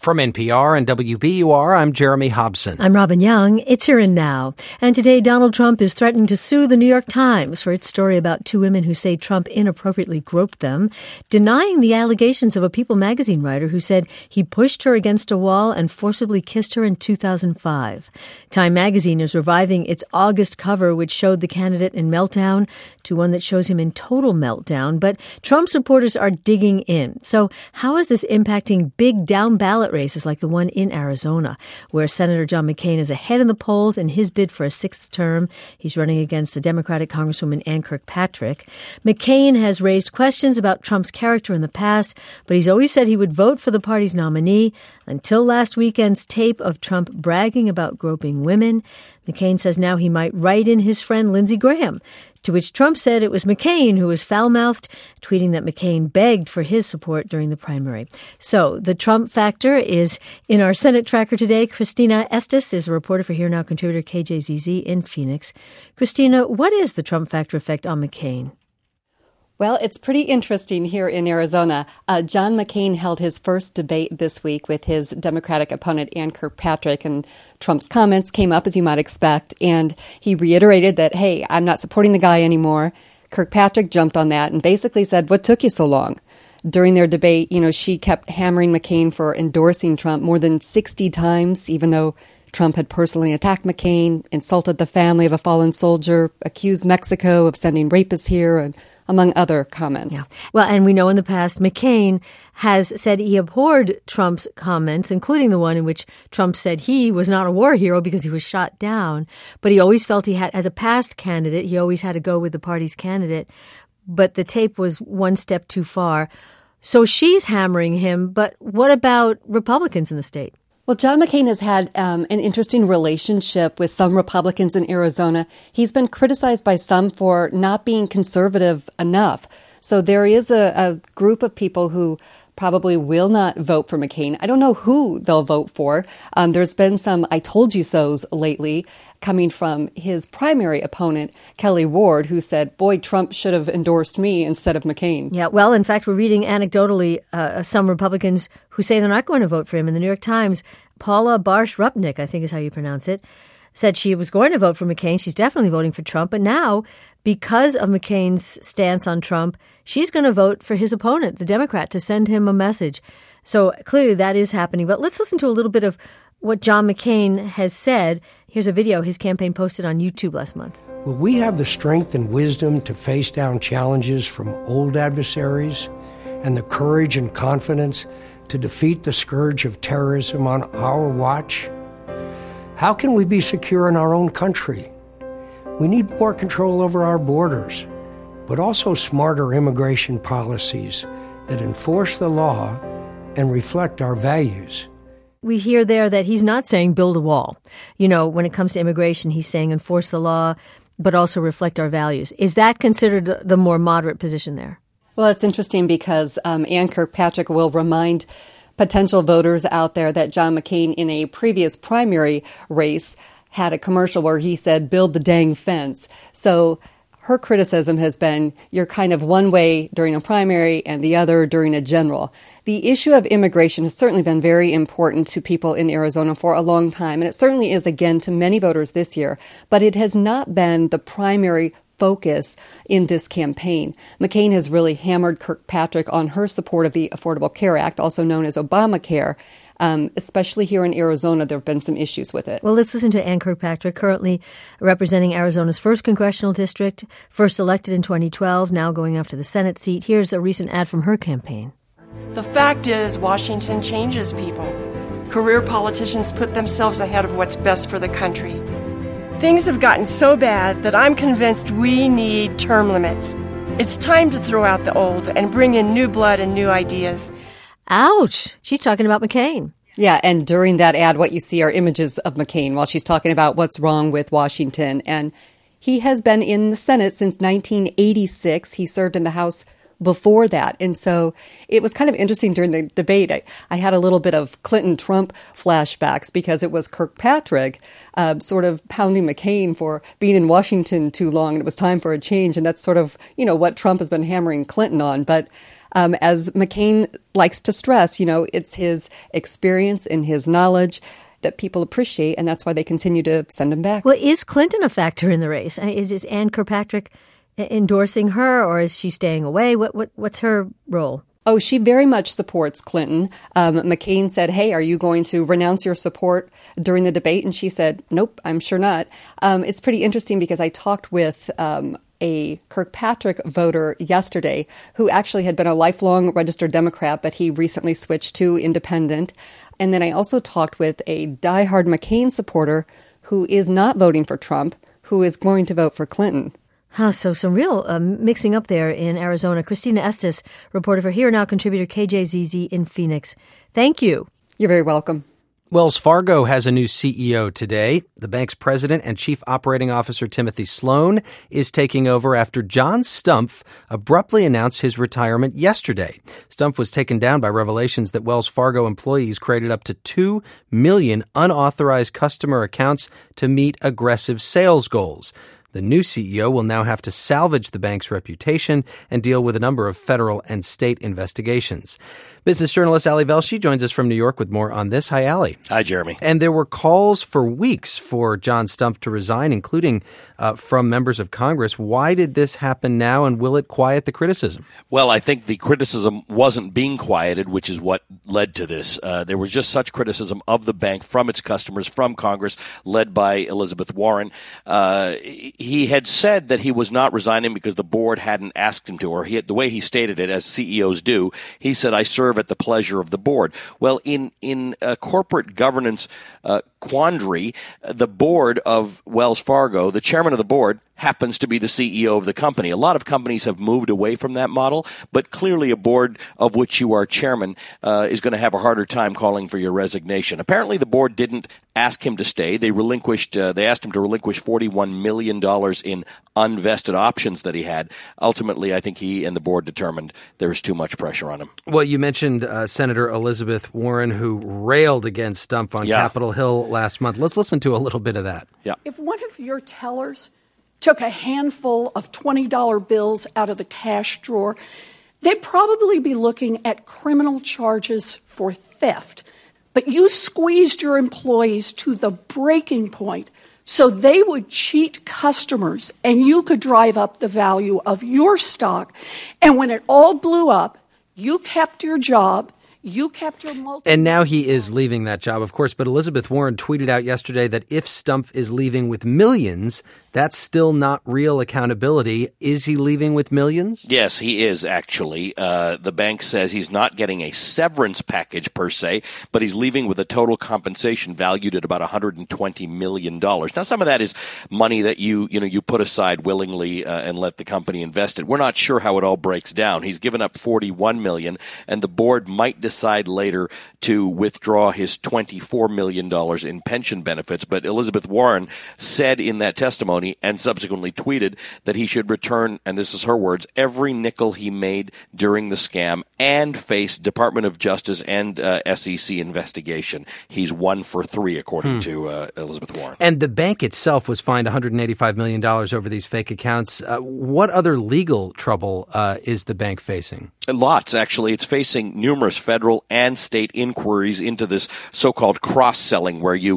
From NPR and WBUR, I'm Jeremy Hobson. I'm Robin Young. It's Here and Now. And today, Donald Trump is threatening to sue the New York Times for its story about two women who say Trump inappropriately groped them, denying the allegations of a People magazine writer who said he pushed her against a wall and forcibly kissed her in 2005. Time magazine is reviving its August cover, which showed the candidate in meltdown, to one that shows him in total meltdown. But Trump supporters are digging in. So how is this impacting big down-ballot races like the one in Arizona, where Senator John McCain is ahead in the polls in his bid for a sixth term? He's running against the Democratic Congresswoman Ann Kirkpatrick. McCain has raised questions about Trump's character in the past, but he's always said he would vote for the party's nominee until last weekend's tape of Trump bragging about groping women. McCain says now he might write in his friend Lindsey Graham, to which Trump said it was McCain who was foul-mouthed, tweeting that McCain begged for his support during the primary. So the Trump factor is in our Senate tracker today. Christina Estes is a reporter for Here Now contributor KJZZ in Phoenix. Christina, what is the Trump factor effect on McCain? Well, it's pretty interesting here in Arizona. John McCain held his first debate this week with his Democratic opponent, Ann Kirkpatrick, and Trump's comments came up, as you might expect, and he reiterated that, hey, I'm not supporting the guy anymore. Kirkpatrick jumped on that and basically said, what took you so long? During their debate, she kept hammering McCain for endorsing Trump more than 60 times, even though Trump had personally attacked McCain, insulted the family of a fallen soldier, accused Mexico of sending rapists here, and among other comments. Yeah. Well, and we know in the past, McCain has said he abhorred Trump's comments, including the one in which Trump said he was not a war hero because he was shot down. But he always felt he had, as a past candidate, he always had to go with the party's candidate. But the tape was one step too far. So she's hammering him. But what about Republicans in the state? Well, John McCain has had an interesting relationship with some Republicans in Arizona. He's been criticized by some for not being conservative enough. So there is a group of people who probably will not vote for McCain. I don't know who they'll vote for. There's been some I told you so's lately coming from his primary opponent, Kelly Ward, who said, boy, Trump should have endorsed me instead of McCain. Yeah, well, in fact, we're reading anecdotally some Republicans who say they're not going to vote for him. In the New York Times, Paula Barsh-Rupnick, I think is how you pronounce it, said she was going to vote for McCain. She's definitely voting for Trump. But now, because of McCain's stance on Trump, she's going to vote for his opponent, the Democrat, to send him a message. So clearly that is happening. But let's listen to a little bit of what John McCain has said. Here's a video his campaign posted on YouTube last month. Will we have the strength and wisdom to face down challenges from old adversaries and the courage and confidence to defeat the scourge of terrorism on our watch? How can we be secure in our own country? We need more control over our borders, but also smarter immigration policies that enforce the law and reflect our values. We hear there that he's not saying build a wall. When it comes to immigration, he's saying enforce the law, but also reflect our values. Is that considered the more moderate position there? Well, it's interesting because Ann Kirkpatrick will remind potential voters out there that John McCain in a previous primary race had a commercial where he said, build the dang fence. So her criticism has been you're kind of one way during a primary and the other during a general. The issue of immigration has certainly been very important to people in Arizona for a long time, and it certainly is again to many voters this year, but it has not been the primary focus in this campaign. McCain has really hammered Kirkpatrick on her support of the Affordable Care Act, also known as Obamacare. Especially here in Arizona, there have been some issues with it. Well, let's listen to Ann Kirkpatrick, currently representing Arizona's 1st congressional district, first elected in 2012, now going after the Senate seat. Here's a recent ad from her campaign. The fact is, Washington changes people. Career politicians put themselves ahead of what's best for the country. Things have gotten so bad that I'm convinced we need term limits. It's time to throw out the old and bring in new blood and new ideas. Ouch. She's talking about McCain. Yeah, and during that ad, what you see are images of McCain while she's talking about what's wrong with Washington. And he has been in the Senate since 1986. He served in the House before that. And so it was kind of interesting during the debate. I had a little bit of Clinton-Trump flashbacks because it was Kirkpatrick sort of pounding McCain for being in Washington too long, and it was time for a change. And that's sort of, what Trump has been hammering Clinton on. But As McCain likes to stress, it's his experience and his knowledge that people appreciate, and that's why they continue to send him back. Well, is Clinton a factor in the race? Is Ann Kirkpatrick endorsing her, or is she staying away? What's her role? Oh, she very much supports Clinton. McCain said, hey, are you going to renounce your support during the debate? And she said, nope, I'm sure not. It's pretty interesting because I talked with a Kirkpatrick voter yesterday who actually had been a lifelong registered Democrat, but he recently switched to independent. And then I also talked with a diehard McCain supporter who is not voting for Trump, who is going to vote for Clinton. So some real mixing up there in Arizona. Christina Estes, reporter for Here Now contributor KJZZ in Phoenix. Thank you. You're very welcome. Wells Fargo has a new CEO today. The bank's president and chief operating officer, Timothy Sloan, is taking over after John Stumpf abruptly announced his retirement yesterday. Stumpf was taken down by revelations that Wells Fargo employees created up to 2 million unauthorized customer accounts to meet aggressive sales goals. The new CEO will now have to salvage the bank's reputation and deal with a number of federal and state investigations. Business journalist Ali Velshi joins us from New York with more on this. Hi, Ali. Hi, Jeremy. And there were calls for weeks for John Stumpf to resign, including from members of Congress. Why did this happen now, and will it quiet the criticism? Well, I think the criticism wasn't being quieted, which is what led to this. There was just such criticism of the bank from its customers, from Congress, led by Elizabeth Warren. He had said that he was not resigning because the board hadn't asked him to, or the way he stated it, as CEOs do, he said, I serve at the pleasure of the board. Well, in a corporate governance quandary, the board of Wells Fargo, the chairman of the board, happens to be the CEO of the company. A lot of companies have moved away from that model, but clearly a board of which you are chairman is going to have a harder time calling for your resignation. Apparently the board didn't ask him to stay. They asked him to relinquish $41 million in unvested options that he had. Ultimately, I think he and the board determined there's too much pressure on him. Well, you mentioned Senator Elizabeth Warren, who railed against Stumpf on Capitol Hill last month. Let's listen to a little bit of that. Yeah. If one of your tellers took a handful of $20 bills out of the cash drawer, they'd probably be looking at criminal charges for theft. But you squeezed your employees to the breaking point so they would cheat customers and you could drive up the value of your stock. And when it all blew up, you kept your job. You kept your And now he is leaving that job, of course. But Elizabeth Warren tweeted out yesterday that if Stumpf is leaving with millions, that's still not real accountability. Is he leaving with millions? Yes, he is, actually. The bank says he's not getting a severance package per se, but he's leaving with a total compensation valued at about $120 million. Now, some of that is money that you put aside willingly and let the company invest it. We're not sure how it all breaks down. He's given up $41 million, and the board might decide later to withdraw his $24 million in pension benefits. But Elizabeth Warren said in that testimony and subsequently tweeted that he should return, and this is her words, every nickel he made during the scam and face Department of Justice and SEC investigation. He's 1 for 3, according to Elizabeth Warren. And the bank itself was fined $185 million over these fake accounts. What other legal trouble is the bank facing? Lots, actually. It's facing numerous federal and state inquiries into this so-called cross-selling, where you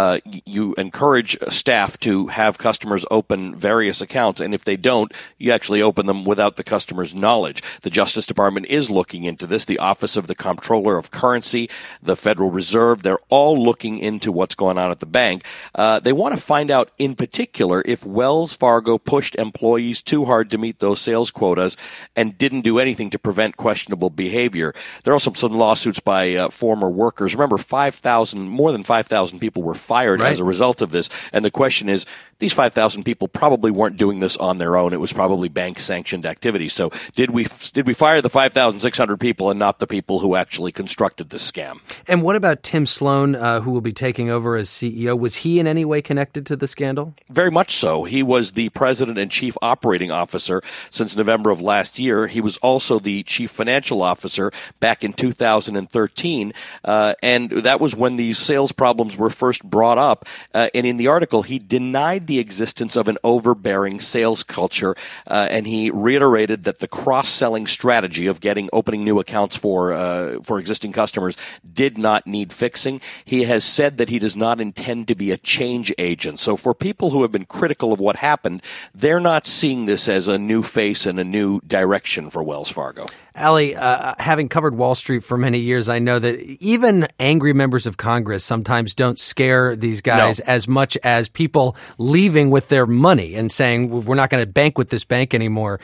encourage staff to have customers open various accounts, and if they don't, you actually open them without the customer's knowledge. The Justice Department is looking into this. The Office of the Comptroller of Currency, the Federal Reserve, they're all looking into what's going on at the bank. They want to find out, in particular, if Wells Fargo pushed employees too hard to meet those sales quotas and didn't do anything to prevent questionable behavior. There are also some lawsuits by former workers. Remember, more than 5,000 people were fired as a result of this, and the question is, these 5,000 people probably weren't doing this on their own. It was probably bank-sanctioned activity. So did we fire the 5,600 people and not the people who actually constructed this scam? And what about Tim Sloan, who will be taking over as CEO? Was he in any way connected to the scandal? Very much so. He was the president and chief operating officer since November of last year. He was also the chief financial officer back in 2000. 2013, and that was when these sales problems were first brought up. And in the article, he denied the existence of an overbearing sales culture, and he reiterated that the cross-selling strategy of opening new accounts for existing customers did not need fixing. He has said that he does not intend to be a change agent. So for people who have been critical of what happened, they're not seeing this as a new face and a new direction for Wells Fargo. Ali, having covered Wall Street for many years, I know that even angry members of Congress sometimes don't scare these guys as much as people leaving with their money and saying, we're not going to bank with this bank anymore.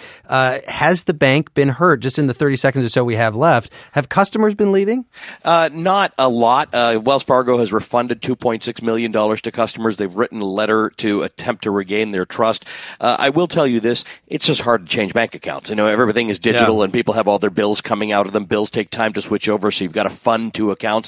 Has the bank been hurt? Just in the 30 seconds or so we have left, have customers been leaving? Not a lot. Wells Fargo has refunded $2.6 million to customers. They've written a letter to attempt to regain their trust. I will tell you this, it's just hard to change bank accounts. Everything is digital and people have all their bills coming out of them. Bills take time to switch over, so you've got to fund two accounts.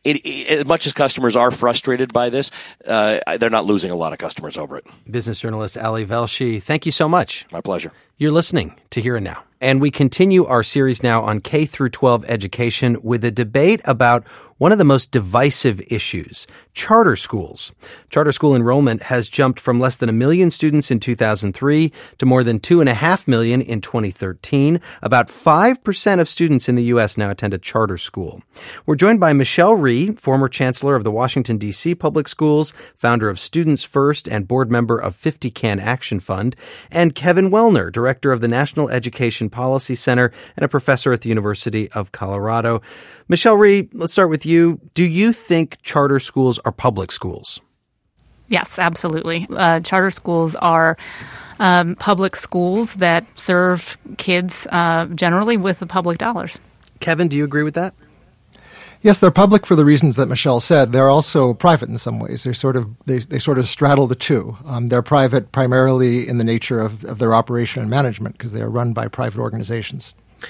As much as customers are frustrated by this, they're not losing a lot of customers over it. Business journalist Ali Velshi, thank you so much. My pleasure. You're listening to Here and Now. And we continue our series now on K through 12 education with a debate about one of the most divisive issues, charter schools. Charter school enrollment has jumped from less than 1 million students in 2003 to more than 2.5 million in 2013. About 5% of students in the U.S. now attend a charter school. We're joined by Michelle Rhee, former chancellor of the Washington, D.C. Public Schools, founder of Students First and board member of 50 Can Action Fund, and Kevin Wellner, director of the National Education Policy Center and a professor at the University of Colorado. Michelle Rhee, let's start with you. Do you think charter schools are public schools? Yes, absolutely. Charter schools are public schools that serve kids generally with the public dollars. Kevin, do you agree with that? Yes, they're public for the reasons that Michelle said. They're also private in some ways. They sort of straddle the two. They're private primarily in the nature of their operation and management because they are run by private organizations.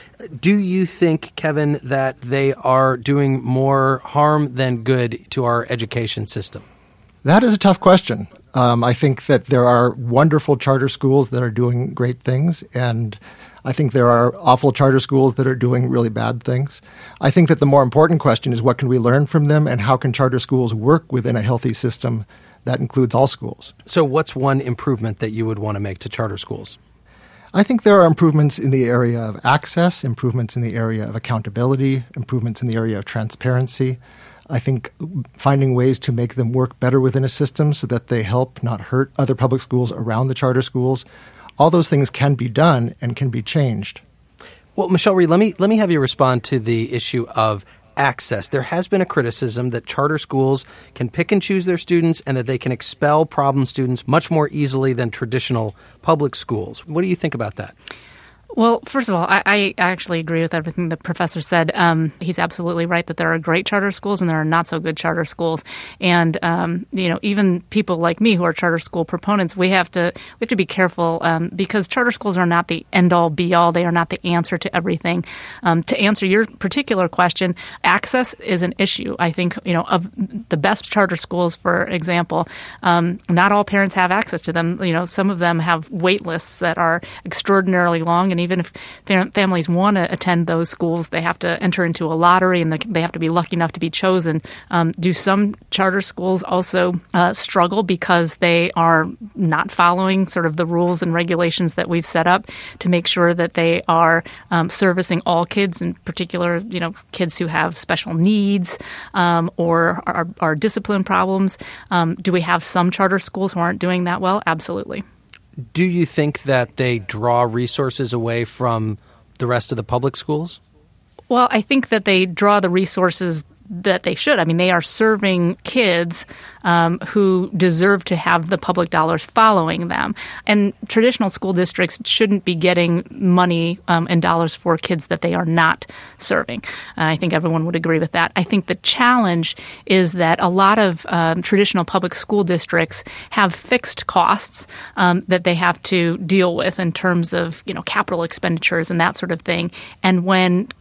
Do you think, Kevin, that they are doing more harm than good to our education system? That is a tough question. I think that there are wonderful charter schools that are doing great things, and I think there are awful charter schools that are doing really bad things. I think that the more important question is what can we learn from them and how can charter schools work within a healthy system that includes all schools. So what's one improvement that you would want to make to charter schools? I think there are improvements in the area of access, improvements in the area of accountability, improvements in the area of transparency. I think finding ways to make them work better within a system so that they help not hurt other public schools around the charter schools. All those things can be done and can be changed. Well, Michelle Rhee, let me have you respond to the issue of access. There has been a criticism that charter schools can pick and choose their students and that they can expel problem students much more easily than traditional public schools. What do you think about that? Well, first of all, I actually agree with everything the professor said. He's absolutely right that there are great charter schools and there are not so good charter schools. And, even people like me who are charter school proponents, we have to be careful because charter schools are not the end-all, be-all. They are not the answer to everything. To answer your particular question, access is an issue. I think, of the best charter schools, for example, not all parents have access to them. Some of them have wait lists that are extraordinarily long, and even if families want to attend those schools, they have to enter into a lottery and they have to be lucky enough to be chosen. Do some charter schools also struggle because they are not following sort of the rules and regulations that we've set up to make sure that they are servicing all kids, in particular, kids who have special needs or are discipline problems? Do we have some charter schools who aren't doing that well? Absolutely. Do you think that they draw resources away from the rest of the public schools? Well, I think that they draw the resources that they should. I mean, they are serving kids who deserve to have the public dollars following them. And traditional school districts shouldn't be getting money and dollars for kids that they are not serving. I think everyone would agree with that. I think the challenge is that a lot of traditional public school districts have fixed costs that they have to deal with in terms of, capital expenditures and that sort of thing. And when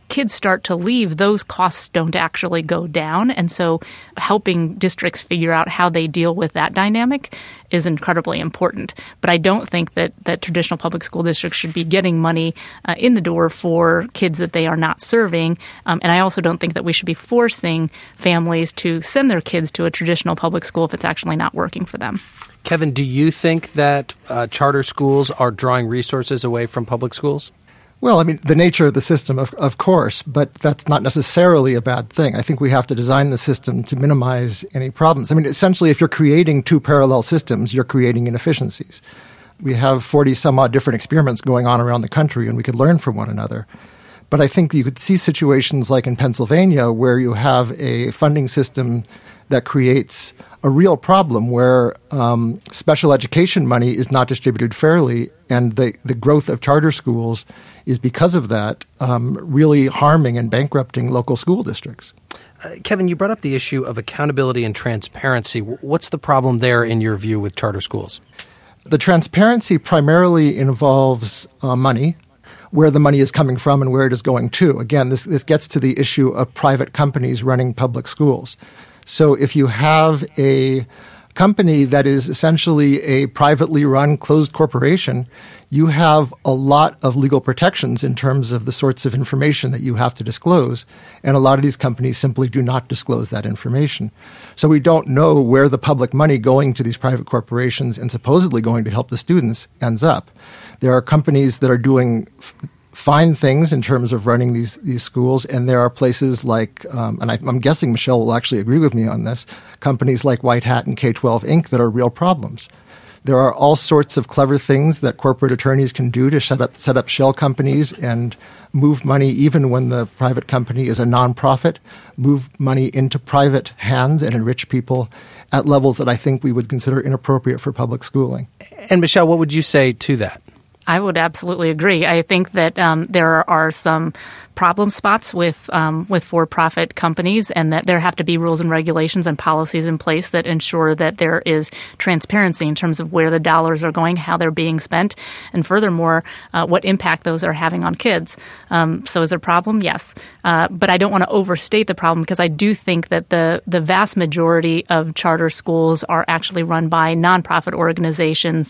kids start to leave, those costs don't actually go down. And so helping districts figure out how they deal with that dynamic is incredibly important. But I don't think that traditional public school districts should be getting money in the door for kids that they are not serving. And I also don't think that we should be forcing families to send their kids to a traditional public school if it's actually not working for them. Kevin, do you think that charter schools are drawing resources away from public schools? Well, I mean, the nature of the system, of course, but that's not necessarily a bad thing. I think we have to design the system to minimize any problems. I mean, essentially, if you're creating two parallel systems, you're creating inefficiencies. We have 40-some-odd different experiments going on around the country, and we could learn from one another. But I think you could see situations like in Pennsylvania where you have a funding system that creates a real problem where special education money is not distributed fairly, and the growth of charter schools is because of that really harming and bankrupting local school districts. Kevin, you brought up the issue of accountability and transparency. What's the problem there in your view with charter schools? The transparency primarily involves money, where the money is coming from and where it is going to. Again, this gets to the issue of private companies running public schools. So if you have a company that is essentially a privately run closed corporation, you have a lot of legal protections in terms of the sorts of information that you have to disclose. And a lot of these companies simply do not disclose that information. So we don't know where the public money going to these private corporations and supposedly going to help the students ends up. There are companies that are doing fine things in terms of running these schools, and there are places like, and I'm guessing Michelle will actually agree with me on this, companies like White Hat and K-12 Inc. that are real problems. There are all sorts of clever things that corporate attorneys can do to set up shell companies and move money even when the private company is a nonprofit, move money into private hands and enrich people at levels that I think we would consider inappropriate for public schooling. And Michelle, what would you say to that? I would absolutely agree. I think that there are some problem spots with for-profit companies, and that there have to be rules and regulations and policies in place that ensure that there is transparency in terms of where the dollars are going, how they're being spent, and furthermore, what impact those are having on kids. So is there a problem? Yes. But I don't want to overstate the problem, because I do think that the vast majority of charter schools are actually run by nonprofit organizations,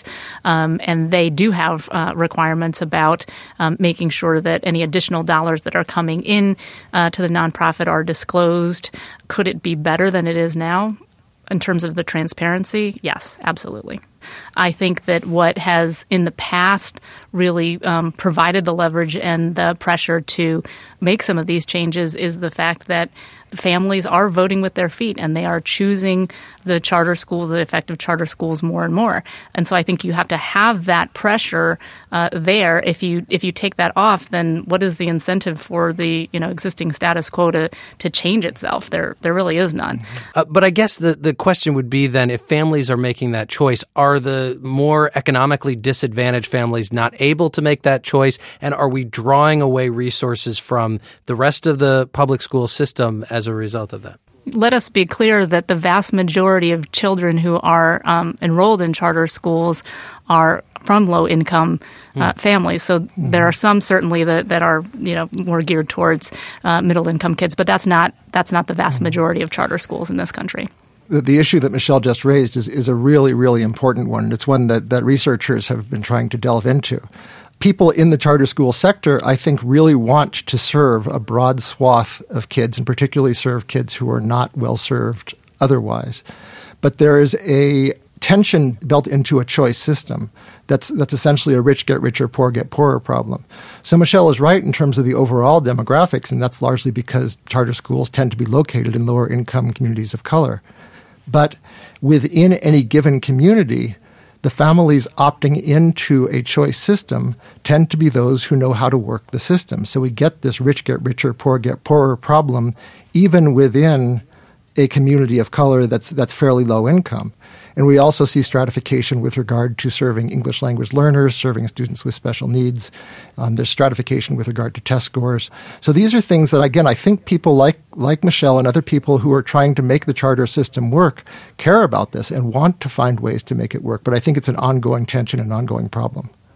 and they do have requirements about making sure that any additional dollars that are coming in to the nonprofit are disclosed. Could it be better than it is now in terms of the transparency? Yes, absolutely. I think that what has in the past really provided the leverage and the pressure to make some of these changes is the fact that families are voting with their feet, and they are choosing the charter school, the effective charter schools more and more. And so I think you have to have that pressure there. If you take that off, then what is the incentive for the existing status quo to change itself? There really is none. But I guess the question would be then, if families are making that choice, are the more economically disadvantaged families not able to make that choice? And are we drawing away resources from the rest of the public school system as a result of that? Let us be clear that the vast majority of children who are enrolled in charter schools are from low-income families. So there are some certainly that are more geared towards middle-income kids, but that's not the vast majority of charter schools in this country. The issue that Michelle just raised is a really, really important one. It's one that researchers have been trying to delve into. People in the charter school sector, I think, really want to serve a broad swath of kids, and particularly serve kids who are not well served otherwise. But there is a tension built into a choice system that's essentially a rich get richer, poor get poorer problem. So Michelle is right in terms of the overall demographics, and that's largely because charter schools tend to be located in lower income communities of color. But within any given community, the families opting into a choice system tend to be those who know how to work the system. So we get this rich get richer, poor get poorer problem even within a community of color that's fairly low income. And we also see stratification with regard to serving English language learners, serving students with special needs. There's stratification with regard to test scores. So these are things that, again, I think people like Michelle and other people who are trying to make the charter system work care about this and want to find ways to make it work. But I think it's an ongoing tension, an ongoing problem.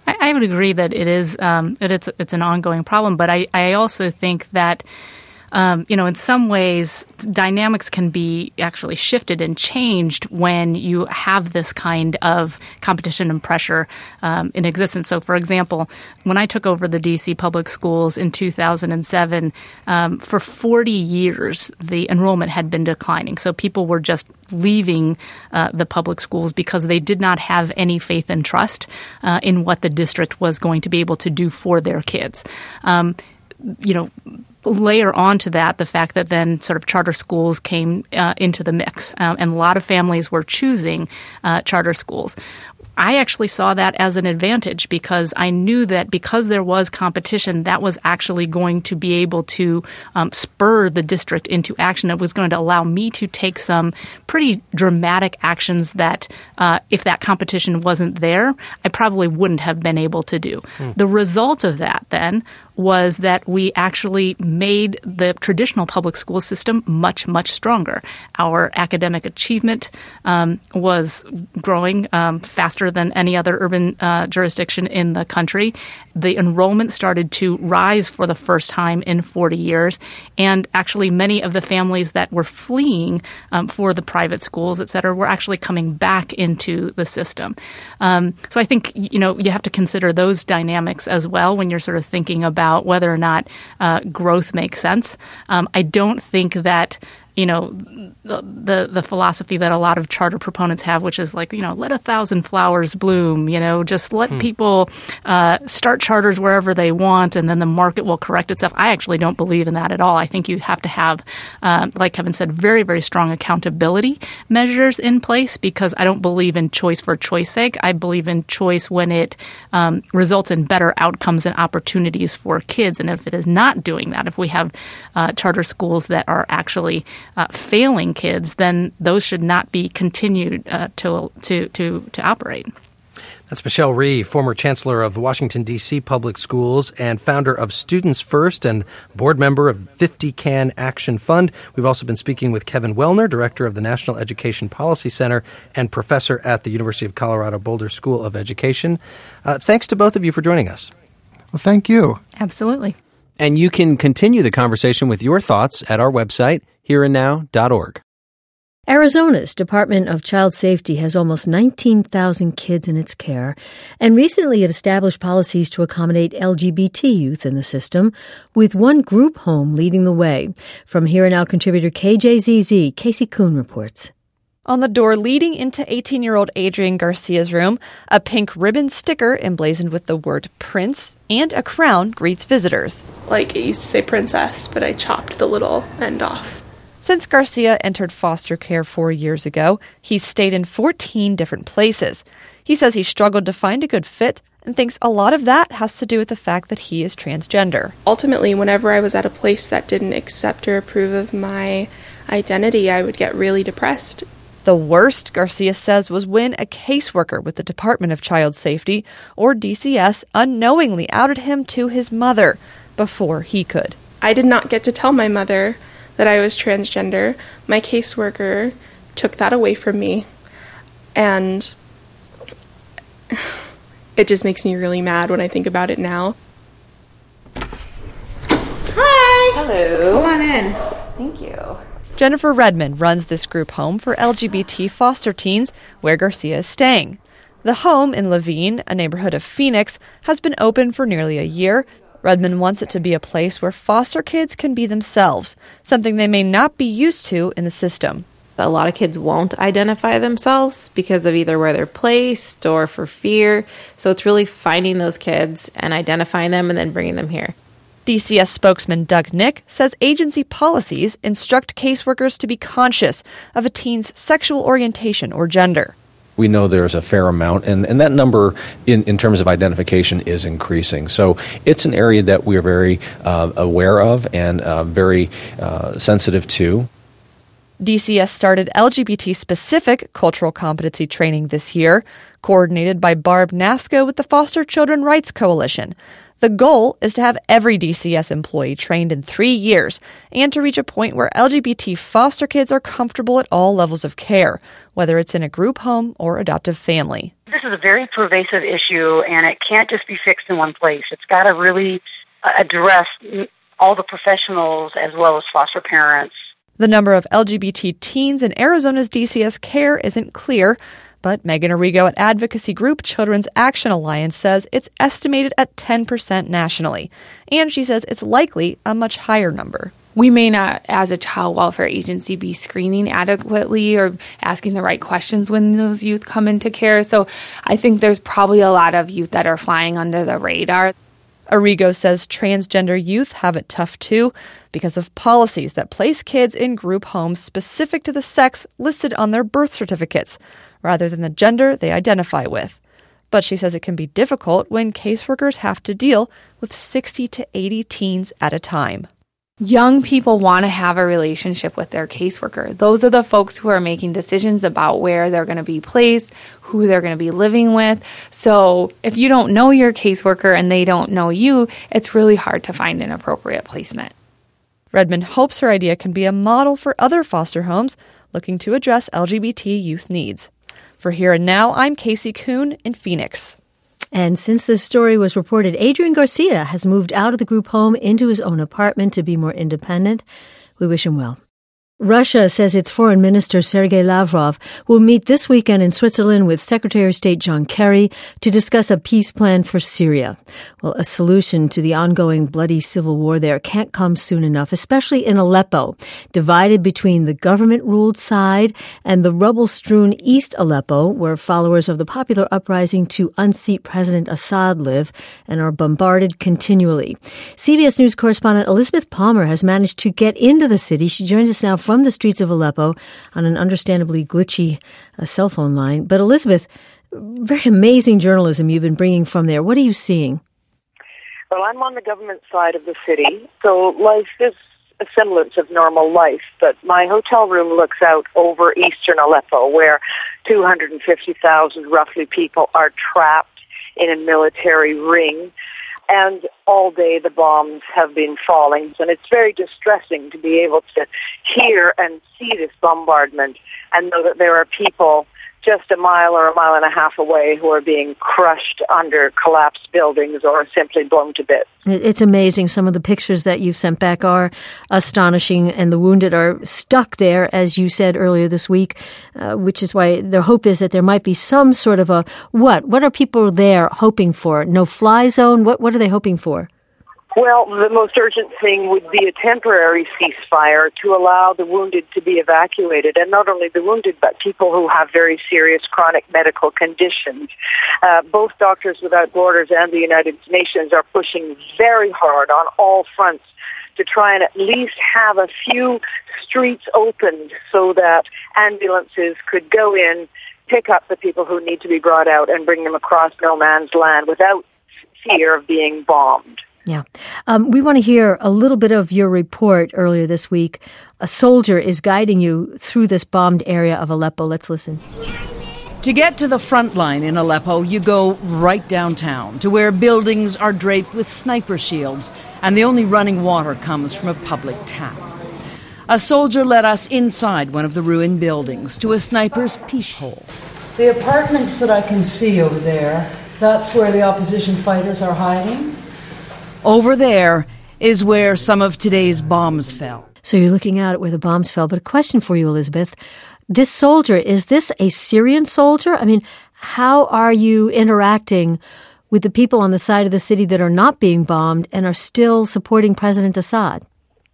I would agree that it is it's an ongoing problem, but I also think that in some ways, dynamics can be actually shifted and changed when you have this kind of competition and pressure in existence. So, for example, when I took over the D.C. public schools in 2007, for 40 years, the enrollment had been declining. So people were just leaving the public schools because they did not have any faith and trust in what the district was going to be able to do for their kids. Layer onto that the fact that then sort of charter schools came into the mix, and a lot of families were choosing charter schools. I actually saw that as an advantage because I knew that because there was competition, that was actually going to be able to spur the district into action. It was going to allow me to take some pretty dramatic actions that if that competition wasn't there, I probably wouldn't have been able to do. The result of that then was that we actually made the traditional public school system much, much stronger. Our academic achievement was growing faster than any other urban jurisdiction in the country. The enrollment started to rise for the first time in 40 years. And actually many of the families that were fleeing for the private schools, et cetera, were actually coming back into the system. So I think, you have to consider those dynamics as well when you're sort of thinking about whether or not growth makes sense. I don't think that the philosophy that a lot of charter proponents have, which is like, let 1,000 flowers bloom, just let people start charters wherever they want and then the market will correct itself. I actually don't believe in that at all. I think you have to have, like Kevin said, very, very strong accountability measures in place because I don't believe in choice for choice sake. I believe in choice when it results in better outcomes and opportunities for kids. And if it is not doing that, if we have charter schools that are actually failing kids, then those should not be continued to operate. That's Michelle Rhee, former chancellor of the Washington, D.C. Public Schools and founder of Students First and board member of 50 Can Action Fund. We've also been speaking with Kevin Wellner, director of the National Education Policy Center and professor at the University of Colorado Boulder School of Education. Thanks to both of you for joining us. Well, thank you. Absolutely. And you can continue the conversation with your thoughts at our website, hereandnow.org. Arizona's Department of Child Safety has almost 19,000 kids in its care, and recently it established policies to accommodate LGBT youth in the system, with one group home leading the way. From Here and Now contributor KJZZ, Casey Kuhn reports. On the door leading into 18-year-old Adrian Garcia's room, a pink ribbon sticker emblazoned with the word Prince and a crown greets visitors. Like, it used to say princess, but I chopped the little end off. Since Garcia entered foster care 4 years ago, he's stayed in 14 different places. He says he struggled to find a good fit and thinks a lot of that has to do with the fact that he is transgender. Ultimately, whenever I was at a place that didn't accept or approve of my identity, I would get really depressed. The worst, Garcia says, was when a caseworker with the Department of Child Safety, or DCS, unknowingly outed him to his mother before he could. I did not get to tell my mother that I was transgender. My caseworker took that away from me, and it just makes me really mad when I think about it now. Hi! Hello. Come on in. Thank you. Jennifer Redmond runs this group home for LGBT foster teens where Garcia is staying. The home in Levine, a neighborhood of Phoenix, has been open for nearly a year. Redmond wants it to be a place where foster kids can be themselves, something they may not be used to in the system. A lot of kids won't identify themselves because of either where they're placed or for fear. So it's really finding those kids and identifying them and then bringing them here. DCS spokesman Doug Nick says agency policies instruct caseworkers to be conscious of a teen's sexual orientation or gender. We know there's a fair amount, and that number in terms of identification is increasing. So it's an area that we're very aware of and very sensitive to. DCS started LGBT-specific cultural competency training this year, coordinated by Barb Nasco with the Foster Children Rights Coalition. The goal is to have every DCS employee trained in 3 years and to reach a point where LGBT foster kids are comfortable at all levels of care, whether it's in a group home or adoptive family. The this is a very pervasive issue, and it can't just be fixed in one place. It's got to really address all the professionals as well as foster parents. The number of LGBT teens in Arizona's DCS care isn't clear, but Megan Arrigo at advocacy group Children's Action Alliance says it's estimated at 10% nationally. And she says it's likely a much higher number. We may not, as a child welfare agency, be screening adequately or asking the right questions when those youth come into care. So I think there's probably a lot of youth that are flying under the radar. Arrigo says transgender youth have it tough too because of policies that place kids in group homes specific to the sex listed on their birth certificates, rather than the gender they identify with. But she says it can be difficult when caseworkers have to deal with 60 to 80 teens at a time. Young people want to have a relationship with their caseworker. Those are the folks who are making decisions about where they're going to be placed, who they're going to be living with. So if you don't know your caseworker and they don't know you, it's really hard to find an appropriate placement. Redmond hopes her idea can be a model for other foster homes looking to address LGBT youth needs. For Here and Now, I'm Casey Kuhn in Phoenix. And since this story was reported, Adrian Garcia has moved out of the group home into his own apartment to be more independent. We wish him well. Russia says its Foreign Minister Sergei Lavrov will meet this weekend in Switzerland with Secretary of State John Kerry to discuss a peace plan for Syria. Well, a solution to the ongoing bloody civil war there can't come soon enough, especially in Aleppo, divided between the government-ruled side and the rubble-strewn East Aleppo, where followers of the popular uprising to unseat President Assad live and are bombarded continually. CBS News correspondent Elizabeth Palmer has managed to get into the city. She joins us now from the streets of Aleppo on an understandably glitchy cell phone line. But Elizabeth, very amazing journalism you've been bringing from there. What are you seeing? Well, I'm on the government side of the city, so life is a semblance of normal life. But my hotel room looks out over eastern Aleppo, where 250,000 roughly people are trapped in a military ring. And all day the bombs have been falling. And it's very distressing to be able to hear and see this bombardment and know that there are people just a mile or a mile and a half away who are being crushed under collapsed buildings or simply blown to bits. It's amazing. Some of the pictures that you've sent back are astonishing, and the wounded are stuck there, as you said earlier this week, which is why their hope is that there might be some sort of a what? What are people there hoping for? No-fly zone? What are they hoping for? Well, the most urgent thing would be a temporary ceasefire to allow the wounded to be evacuated, and not only the wounded, but people who have very serious chronic medical conditions. Both Doctors Without Borders and the United Nations are pushing very hard on all fronts to try and at least have a few streets opened so that ambulances could go in, pick up the people who need to be brought out, and bring them across no man's land without fear of being bombed. Yeah. We want to hear a little bit of your report earlier this week. A soldier is guiding you through this bombed area of Aleppo. Let's listen. To get to the front line in Aleppo, you go right downtown to where buildings are draped with sniper shields and the only running water comes from a public tap. A soldier led us inside one of the ruined buildings to a sniper's peephole. The apartments that I can see over there, that's where the opposition fighters are hiding. Over there is where some of today's bombs fell. So you're looking out at where the bombs fell. But a question for you, Elizabeth. This soldier, is this a Syrian soldier? I mean, how are you interacting with the people on the side of the city that are not being bombed and are still supporting President Assad?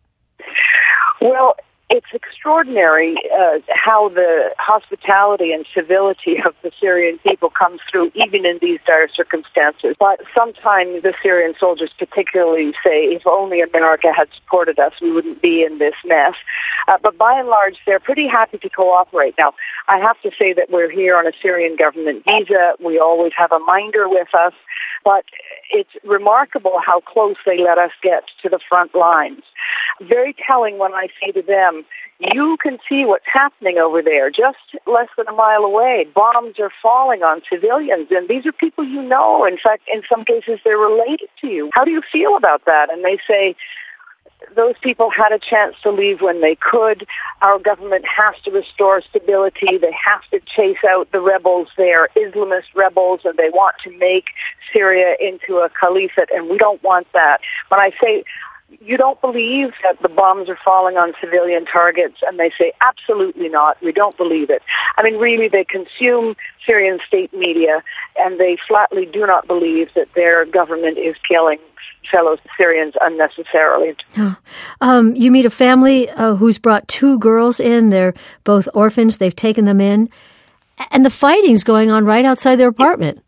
Well, it's extraordinary how the hospitality and civility of the Syrian people comes through, even in these dire circumstances. But sometimes the Syrian soldiers particularly say, if only America had supported us, we wouldn't be in this mess. But by and large, they're pretty happy to cooperate. Now, I have to say that we're here on a Syrian government visa. We always have a minder with us. But it's remarkable how close they let us get to the front lines. Very telling when I say to them, you can see what's happening over there, just less than a mile away. Bombs are falling on civilians, and these are people you know. In fact, in some cases, they're related to you. How do you feel about that? And they say, those people had a chance to leave when they could. Our government has to restore stability. They have to chase out the rebels. They are Islamist rebels, and they want to make Syria into a caliphate, and we don't want that. When I say you don't believe that the bombs are falling on civilian targets, and they say, absolutely not, we don't believe it. I mean, really, they consume Syrian state media, and they flatly do not believe that their government is killing fellow Syrians unnecessarily. You meet a family who's brought 2 girls in. They're both orphans. They've taken them in. And the fighting's going on right outside their apartment.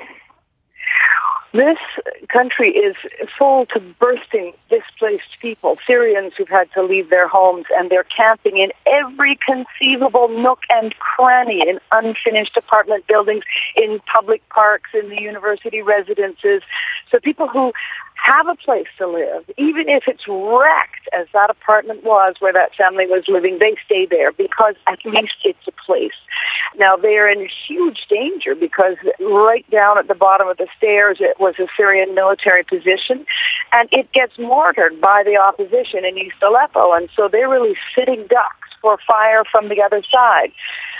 This country is full to bursting displaced people, Syrians who've had to leave their homes, and they're camping in every conceivable nook and cranny, in unfinished apartment buildings, in public parks, in the university residences. So people who have a place to live, even if it's wrecked, as that apartment was where that family was living, they stay there because at least it's a place. Now, they're in huge danger because right down at the bottom of the stairs it was a Syrian military position, and it gets mortared by the opposition in East Aleppo, and so they're really sitting ducks for fire from the other side.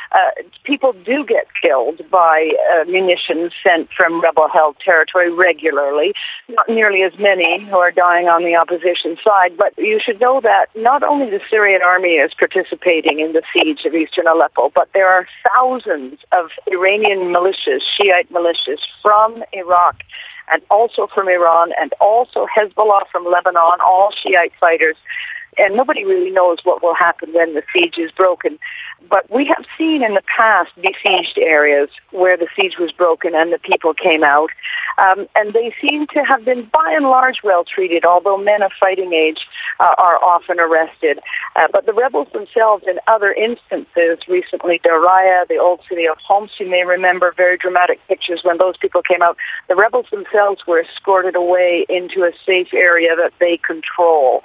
People do get killed by munitions sent from rebel-held territory regularly. Not nearly as many who are dying on the opposition side, but you should know that not only the Syrian army is participating in the siege of eastern Aleppo, but there are thousands of Iranian militias, Shiite militias from Iraq and also from Iran and also Hezbollah from Lebanon, all Shiite fighters. And nobody really knows what will happen when the siege is broken. But we have seen in the past besieged areas where the siege was broken and the people came out. And they seem to have been, by and large, well treated, although men of fighting age are often arrested. But the rebels themselves, in other instances, recently Daraya, the old city of Homs, you may remember very dramatic pictures when those people came out. The rebels themselves were escorted away into a safe area that they control.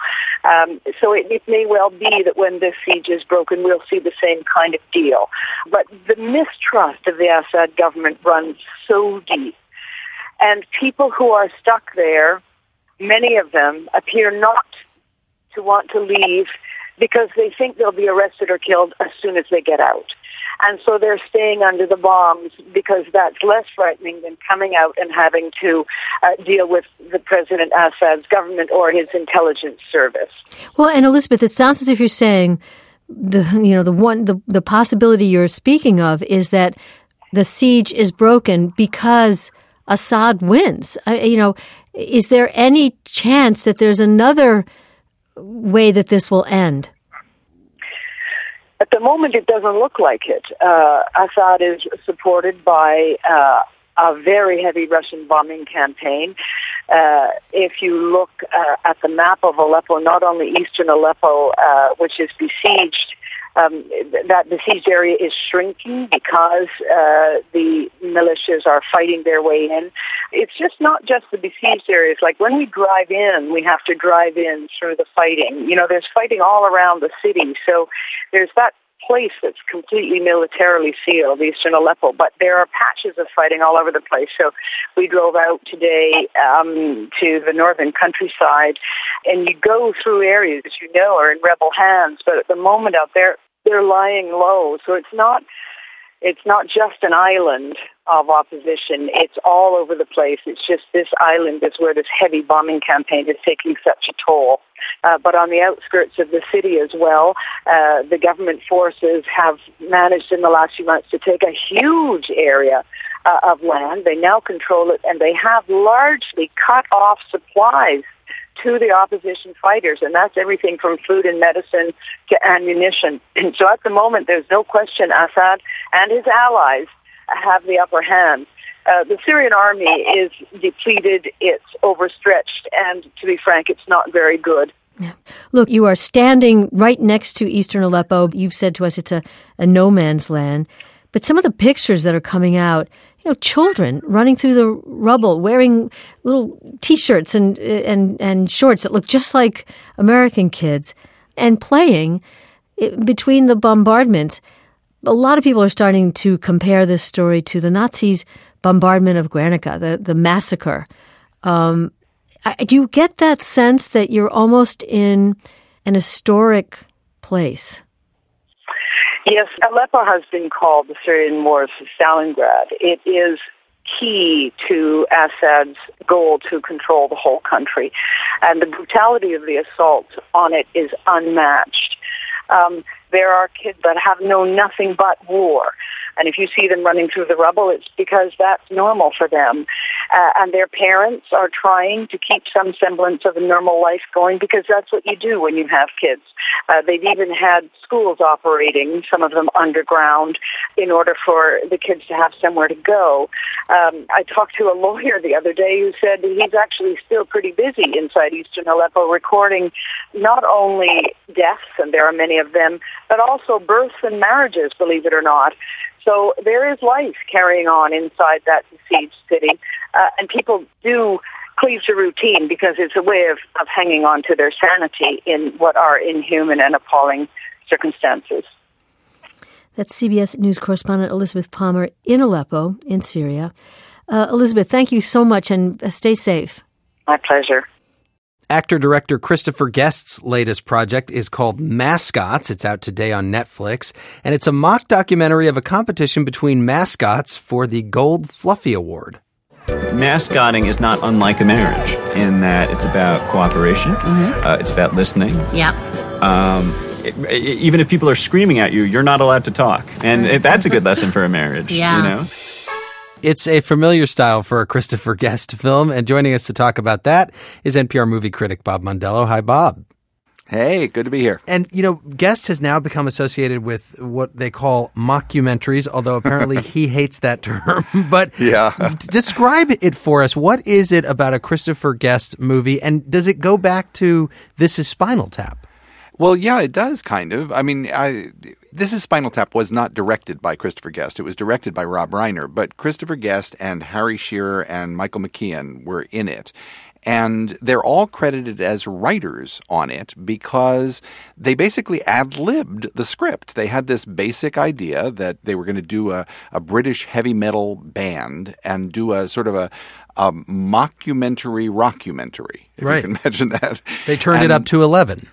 So it may well be that when this siege is broken, we'll see the same kind of deal. But the mistrust of the Assad government runs so deep. And people who are stuck there, many of them appear not to want to leave because they think they'll be arrested or killed as soon as they get out. And so they're staying under the bombs because that's less frightening than coming out and having to deal with the President Assad's government or his intelligence service. Well, and Elizabeth, it sounds as if you're saying the possibility you're speaking of is that the siege is broken because Assad wins. Is there any chance that there's another way that this will end? At the moment, it doesn't look like it. Assad is supported by a very heavy Russian bombing campaign. If you look at the map of Aleppo, not only eastern Aleppo, which is besieged, that besieged area is shrinking because the militias are fighting their way in. It's just not just the besieged areas. Like when we drive in, we have to drive in through the fighting. There's fighting all around the city. So there's that place that's completely militarily sealed, eastern Aleppo, but there are patches of fighting all over the place. So we drove out today to the northern countryside, and you go through areas that are in rebel hands, but at the moment out there, they're lying low. So it's not just an island of opposition. It's all over the place. It's just this island is where this heavy bombing campaign is taking such a toll. But on the outskirts of the city as well, the government forces have managed in the last few months to take a huge area of land. They now control it, and they have largely cut off supplies to the opposition fighters, and that's everything from food and medicine to ammunition. And so at the moment, there's no question Assad and his allies have the upper hand. The Syrian army is depleted, it's overstretched, and to be frank, it's not very good. Yeah. Look, you are standing right next to eastern Aleppo. You've said to us it's a no man's land. But some of the pictures that are coming out, children running through the rubble, wearing little T-shirts and shorts that look just like American kids, and playing between the bombardments. A lot of people are starting to compare this story to the Nazis' bombardment of Guernica, the massacre. Do you get that sense that you're almost in an historic place? Yes, Aleppo has been called the Syrian war's Stalingrad. It is key to Assad's goal to control the whole country. And the brutality of the assault on it is unmatched. There are kids that have known nothing but war. And if you see them running through the rubble, it's because that's normal for them. And their parents are trying to keep some semblance of a normal life going because that's what you do when you have kids. They've even had schools operating, some of them underground, in order for the kids to have somewhere to go. I talked to a lawyer the other day who said he's actually still pretty busy inside eastern Aleppo recording not only deaths, and there are many of them, but also births and marriages, believe it or not. So there is life carrying on inside that besieged city, and people do cleave to routine because it's a way of hanging on to their sanity in what are inhuman and appalling circumstances. That's CBS News correspondent Elizabeth Palmer in Aleppo, in Syria. Elizabeth, thank you so much, and stay safe. My pleasure. Actor-director Christopher Guest's latest project is called Mascots. It's out today on Netflix, and it's a mock documentary of a competition between mascots for the Gold Fluffy Award. Mascotting is not unlike a marriage in that it's about cooperation, it's about listening. Yeah. Even if people are screaming at you, you're not allowed to talk, and that's a good lesson for a marriage. Yeah. You know? It's a familiar style for a Christopher Guest film, and joining us to talk about that is NPR movie critic Bob Mondello. Hi, Bob. Hey, good to be here. And, Guest has now become associated with what they call mockumentaries, although apparently he hates that term. But describe it for us. What is it about a Christopher Guest movie, and does it go back to This Is Spinal Tap? Well, yeah, it does, kind of. I mean, This Is Spinal Tap was not directed by Christopher Guest. It was directed by Rob Reiner. But Christopher Guest and Harry Shearer and Michael McKean were in it. And they're all credited as writers on it because they basically ad-libbed the script. They had this basic idea that they were going to do a British heavy metal band and do a sort of a mockumentary rockumentary, if you can imagine that. They turned it up to 11.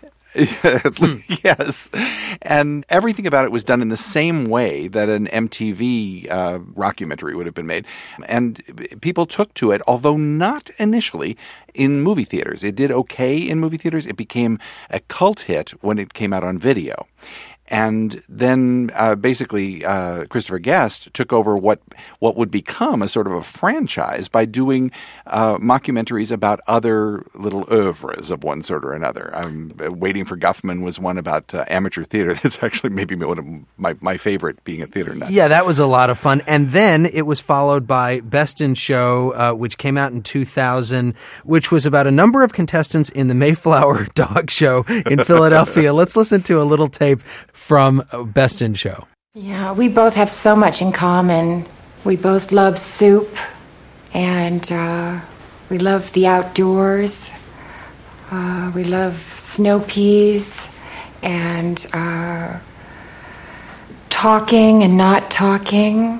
Yes. And everything about it was done in the same way that an MTV rockumentary would have been made. And people took to it, although not initially in movie theaters. It did okay in movie theaters. It became a cult hit when it came out on video. And then basically Christopher Guest took over what would become a sort of a franchise by doing mockumentaries about other little oeuvres of one sort or another. Waiting for Guffman was one about amateur theater. That's actually maybe one of my favorite, being a theater nut. Yeah, that was a lot of fun. And then it was followed by Best in Show, which came out in 2000, which was about a number of contestants in the Mayflower Dog Show in Philadelphia. Let's listen to a little tape from Best in Show. Yeah, we both have so much in common. We both love soup, and we love the outdoors. We love snow peas, and talking and not talking.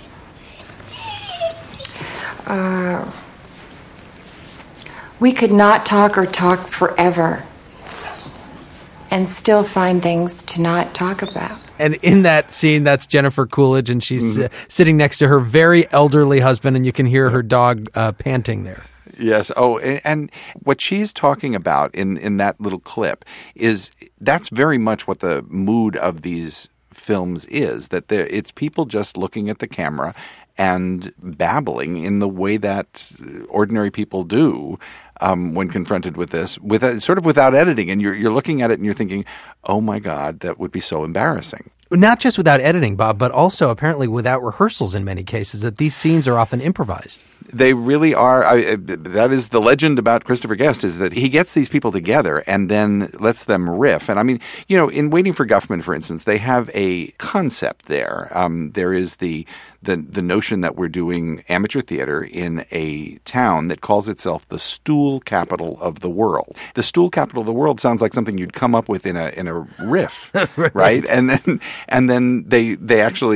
We could not talk or talk forever and still find things to not talk about. And in that scene, that's Jennifer Coolidge, and she's sitting next to her very elderly husband, and you can hear her dog panting there. Yes. Oh, and what she's talking about in that little clip is that's very much what the mood of these films is, that it's people just looking at the camera and babbling in the way that ordinary people do when confronted with this, sort of without editing. And you're looking at it and you're thinking, oh my God, that would be so embarrassing. Not just without editing, Bob, but also apparently without rehearsals in many cases, that these scenes are often improvised. They really are. That is the legend about Christopher Guest, is that he gets these people together and then lets them riff. And I mean, in Waiting for Guffman, for instance, they have a concept there. There is the notion that we're doing amateur theater in a town that calls itself the stool capital of the world. The stool capital of the world sounds like something you'd come up with in a riff, right? And then they actually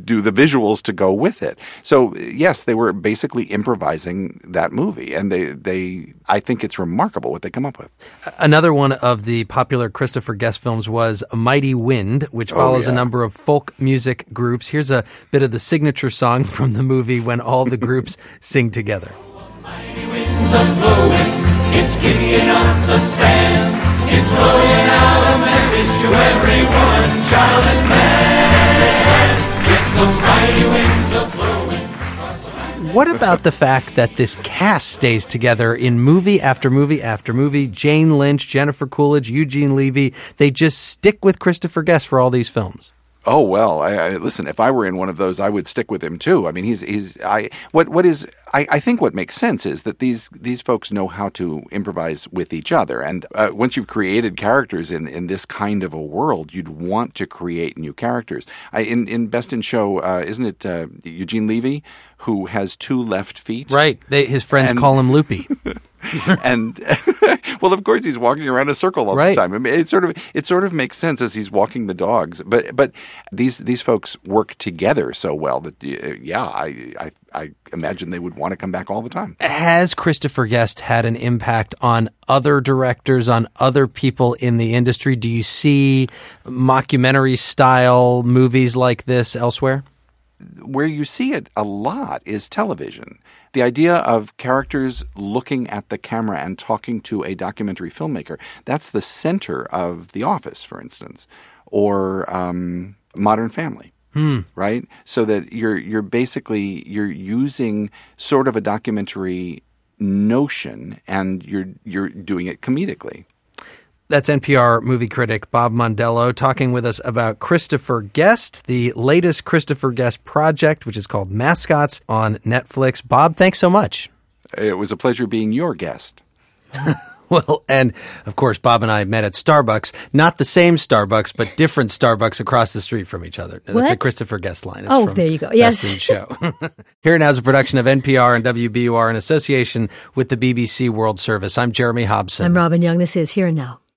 do the visuals to go with it. So yes, they were basically improvising that movie, and I think it's remarkable what they come up with. Another one of the popular Christopher Guest films was A Mighty Wind, which follows a number of folk music groups. Here's a bit of the signature song from the movie when all the groups sing together. Mighty winds are blowing, it's kicking up the sand, it's blowing out a message to every woman, child and man. Yes, the mighty winds are blowing. What about the fact that this cast stays together in movie after movie after movie? Jane Lynch, Jennifer Coolidge, Eugene Levy, they just stick with Christopher Guest for all these films. Oh, well, listen, if I were in one of those, I would stick with him too. I mean, I think what makes sense is that these folks know how to improvise with each other. And once you've created characters in this kind of a world, you'd want to create new characters. In Best in Show, isn't it Eugene Levy who has 2 left feet? Right. His friends call him Loopy. And well, of course, he's walking around a circle all the time. I mean, it sort of makes sense as he's walking the dogs. But these folks work together so well that I imagine they would want to come back all the time. Has Christopher Guest had an impact on other directors, on other people in the industry? Do you see mockumentary style movies like this elsewhere? Where you see it a lot is television. The idea of characters looking at the camera and talking to a documentary filmmaker, that's the center of The Office, for instance, or Modern Family, right? So that you're using sort of a documentary notion and you're doing it comedically. That's NPR movie critic Bob Mondello talking with us about Christopher Guest, the latest Christopher Guest project, which is called Mascots on Netflix. Bob, thanks so much. It was a pleasure being your guest. Well, and of course, Bob and I met at Starbucks, not the same Starbucks, but different Starbucks across the street from each other. What? That's a Christopher Guest line. It's there you go. Yes. Best in Show. Here Now is a production of NPR and WBUR in association with the BBC World Service. I'm Jeremy Hobson. I'm Robin Young. This is Here and Now.